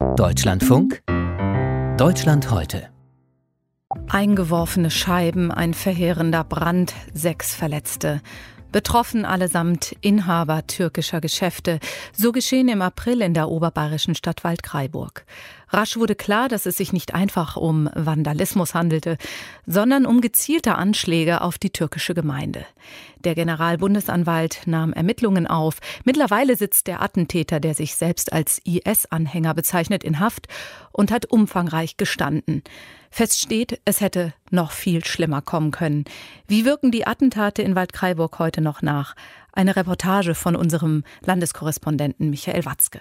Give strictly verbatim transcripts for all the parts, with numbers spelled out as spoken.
Deutschlandfunk Deutschland heute. Eingeworfene Scheiben, ein verheerender Brand, sechs Verletzte. Betroffen allesamt Inhaber türkischer Geschäfte. So geschehen im April in der oberbayerischen Stadt Waldkraiburg. Rasch wurde klar, dass es sich nicht einfach um Vandalismus handelte, sondern um gezielte Anschläge auf die türkische Gemeinde. Der Generalbundesanwalt nahm Ermittlungen auf. Mittlerweile sitzt der Attentäter, der sich selbst als I S-Anhänger bezeichnet, in Haft und hat umfangreich gestanden. Fest steht, es hätte noch viel schlimmer kommen können. Wie wirken die Attentate in Waldkraiburg heute noch nach? Eine Reportage von unserem Landeskorrespondenten Michael Watzke.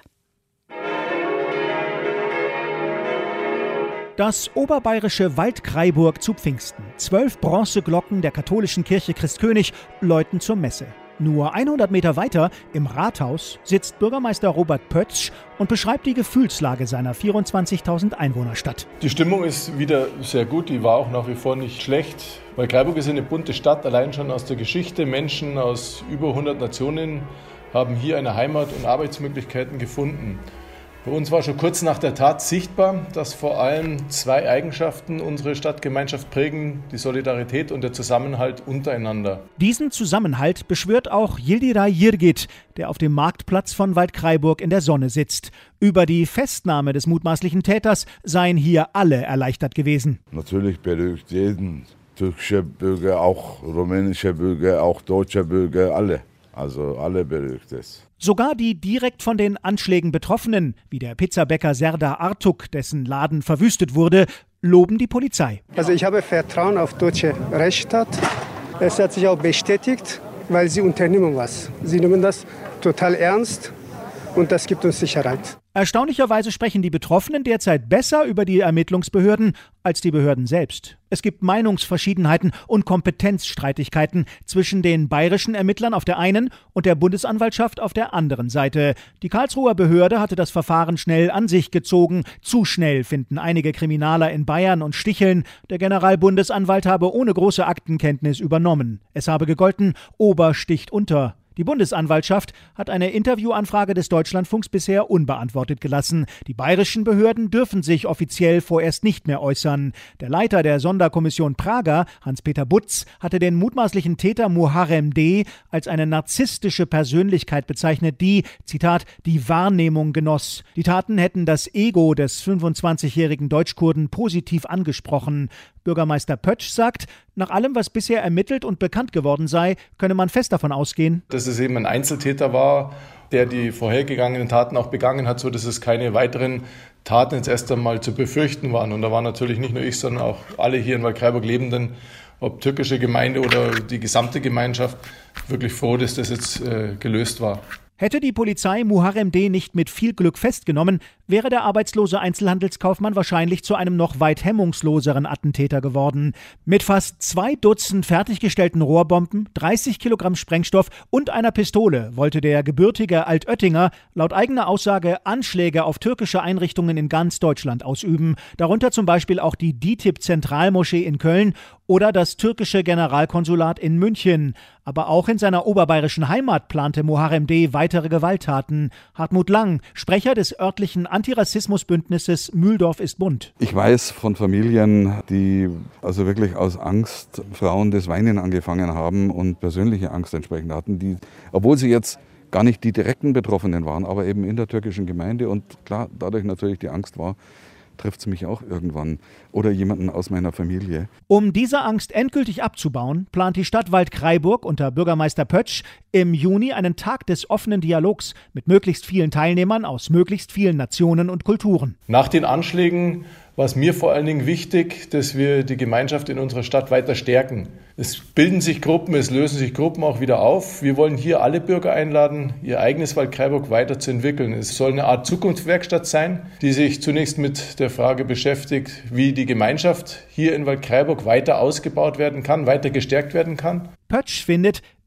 Das oberbayerische Waldkraiburg zu Pfingsten. Zwölf Bronzeglocken der katholischen Kirche Christkönig läuten zur Messe. Nur hundert Meter weiter, im Rathaus, sitzt Bürgermeister Robert Pötzsch und beschreibt die Gefühlslage seiner vierundzwanzigtausend Einwohnerstadt. Die Stimmung ist wieder sehr gut, die war auch nach wie vor nicht schlecht. Waldkraiburg ist eine bunte Stadt, allein schon aus der Geschichte. Menschen aus über hundert Nationen haben hier eine Heimat und Arbeitsmöglichkeiten gefunden. Bei uns war schon kurz nach der Tat sichtbar, dass vor allem zwei Eigenschaften unsere Stadtgemeinschaft prägen, die Solidarität und der Zusammenhalt untereinander. Diesen Zusammenhalt beschwört auch Yildiray Yirgit, der auf dem Marktplatz von Waldkraiburg in der Sonne sitzt. Über die Festnahme des mutmaßlichen Täters seien hier alle erleichtert gewesen. Natürlich beruhigt jeden, türkische Bürger, auch rumänische Bürger, auch deutsche Bürger, alle. Also alle beruhigt es. Sogar die direkt von den Anschlägen Betroffenen, wie der Pizzabäcker Serdar Artuk, dessen Laden verwüstet wurde, loben die Polizei. Also ich habe Vertrauen auf deutsche Rechtsstaat. Es hat sich auch bestätigt, weil sie unternehmen was. Sie nehmen das total ernst und das gibt uns Sicherheit. Erstaunlicherweise sprechen die Betroffenen derzeit besser über die Ermittlungsbehörden als die Behörden selbst. Es gibt Meinungsverschiedenheiten und Kompetenzstreitigkeiten zwischen den bayerischen Ermittlern auf der einen und der Bundesanwaltschaft auf der anderen Seite. Die Karlsruher Behörde hatte das Verfahren schnell an sich gezogen. Zu schnell, finden einige Kriminaler in Bayern und sticheln. Der Generalbundesanwalt habe ohne große Aktenkenntnis übernommen. Es habe gegolten, Ober sticht unter. Die Bundesanwaltschaft hat eine Interviewanfrage des Deutschlandfunks bisher unbeantwortet gelassen. Die bayerischen Behörden dürfen sich offiziell vorerst nicht mehr äußern. Der Leiter der Sonderkommission Prager, Hans-Peter Butz, hatte den mutmaßlichen Täter Muharrem D. als eine narzisstische Persönlichkeit bezeichnet, die, Zitat, die Wahrnehmung genoss. Die Taten hätten das Ego des fünfundzwanzigjährigen Deutschkurden positiv angesprochen. Bürgermeister Pötzsch sagt, nach allem, was bisher ermittelt und bekannt geworden sei, könne man fest davon ausgehen, dass es eben ein Einzeltäter war, der die vorhergegangenen Taten auch begangen hat, sodass es keine weiteren Taten jetzt erst einmal zu befürchten waren. Und da waren natürlich nicht nur ich, sondern auch alle hier in Waldkraiburg Lebenden, ob türkische Gemeinde oder die gesamte Gemeinschaft, wirklich froh, dass das jetzt äh, gelöst war. Hätte die Polizei Muharrem D. nicht mit viel Glück festgenommen, wäre der arbeitslose Einzelhandelskaufmann wahrscheinlich zu einem noch weit hemmungsloseren Attentäter geworden. Mit fast zwei Dutzend fertiggestellten Rohrbomben, dreißig Kilogramm Sprengstoff und einer Pistole wollte der gebürtige Altöttinger laut eigener Aussage Anschläge auf türkische Einrichtungen in ganz Deutschland ausüben, darunter zum Beispiel auch die D I T I B-Zentralmoschee in Köln oder das türkische Generalkonsulat in München. Aber auch in seiner oberbayerischen Heimat plante Muharrem D. weitere Gewalttaten. Hartmut Lang, Sprecher des örtlichen Antirassismusbündnisses Mühldorf ist bunt. Ich weiß von Familien, die also wirklich aus Angst Frauen das Weinen angefangen haben und persönliche Angst entsprechend hatten, die, obwohl sie jetzt gar nicht die direkten Betroffenen waren, aber eben in der türkischen Gemeinde und klar, dadurch natürlich die Angst war, trifft es mich auch irgendwann oder jemanden aus meiner Familie. Um diese Angst endgültig abzubauen, plant die Stadt Waldkraiburg unter Bürgermeister Pötzsch im Juni einen Tag des offenen Dialogs mit möglichst vielen Teilnehmern aus möglichst vielen Nationen und Kulturen. Nach den Anschlägen war es mir vor allen Dingen wichtig, dass wir die Gemeinschaft in unserer Stadt weiter stärken. Es bilden sich Gruppen, es lösen sich Gruppen auch wieder auf. Wir wollen hier alle Bürger einladen, ihr eigenes Waldkraiburg weiterzuentwickeln. Es soll eine Art Zukunftswerkstatt sein, die sich zunächst mit der Frage beschäftigt, wie die Gemeinschaft hier in Waldkraiburg weiter ausgebaut werden kann, weiter gestärkt werden kann. Pötzsch findet,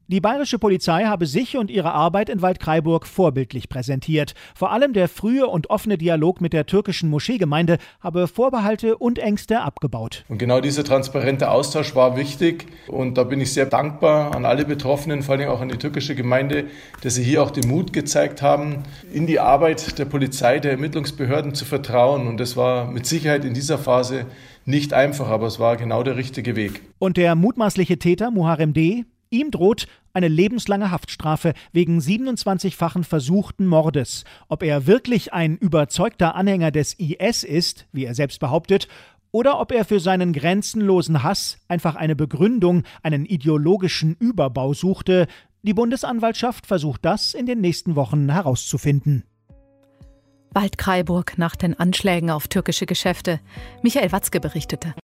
Die bayerische Polizei habe sich und ihre Arbeit in Waldkraiburg vorbildlich präsentiert. Vor allem der frühe und offene Dialog mit der türkischen Moscheegemeinde habe Vorbehalte und Ängste abgebaut. Und genau dieser transparente Austausch war wichtig. Und da bin ich sehr dankbar an alle Betroffenen, vor allem auch an die türkische Gemeinde, dass sie hier auch den Mut gezeigt haben, in die Arbeit der Polizei, der Ermittlungsbehörden zu vertrauen. Und das war mit Sicherheit in dieser Phase nicht einfach, aber es war genau der richtige Weg. Und der mutmaßliche Täter Muharrem D., ihm droht eine lebenslange Haftstrafe wegen siebenundzwanzigfachen versuchten Mordes. Ob er wirklich ein überzeugter Anhänger des I S ist, wie er selbst behauptet, oder ob er für seinen grenzenlosen Hass einfach eine Begründung, einen ideologischen Überbau suchte, die Bundesanwaltschaft versucht das in den nächsten Wochen herauszufinden. Waldkraiburg nach den Anschlägen auf türkische Geschäfte. Michael Watzke berichtete.